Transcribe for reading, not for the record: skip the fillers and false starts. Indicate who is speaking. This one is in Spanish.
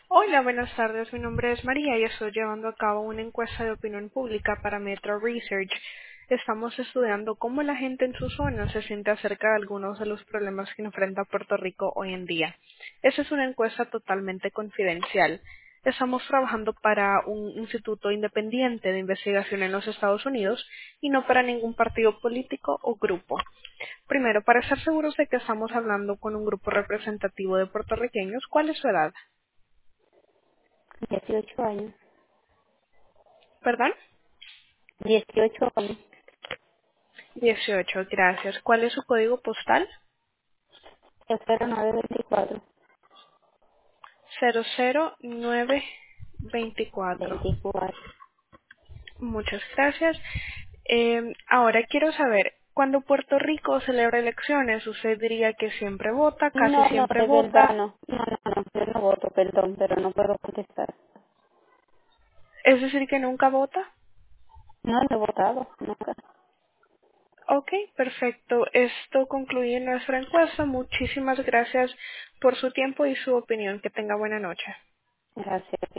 Speaker 1: Hola, buenas tardes. Mi nombre es María y estoy llevando a cabo una encuesta de opinión pública para Metro Research. Estamos estudiando cómo la gente en su zona se siente acerca de algunos de los problemas que enfrenta Puerto Rico hoy en día. Esa es una encuesta totalmente confidencial. Estamos trabajando para un instituto independiente de investigación en los Estados Unidos y no para ningún partido político o grupo. Primero, para estar seguros de que estamos hablando con un grupo representativo de puertorriqueños, ¿cuál es su edad?
Speaker 2: 18 años.
Speaker 1: ¿Perdón?
Speaker 2: 18 años.
Speaker 1: 18, gracias. ¿Cuál es su código postal?
Speaker 2: 0924.
Speaker 1: 00924.
Speaker 2: 24.
Speaker 1: Muchas gracias. Ahora quiero saber, cuando Puerto Rico celebra elecciones, ¿usted diría que siempre vota, casi
Speaker 2: No, no,
Speaker 1: siempre
Speaker 2: de verdad
Speaker 1: vota?
Speaker 2: no. No, no, no. Yo no voto, perdón, pero no puedo contestar.
Speaker 1: Es decir, que nunca vota?
Speaker 2: No, no he votado, nunca.
Speaker 1: Ok, perfecto. Esto concluye nuestra encuesta. Muchísimas gracias por su tiempo y su opinión. Que tenga buena noche.
Speaker 2: Gracias.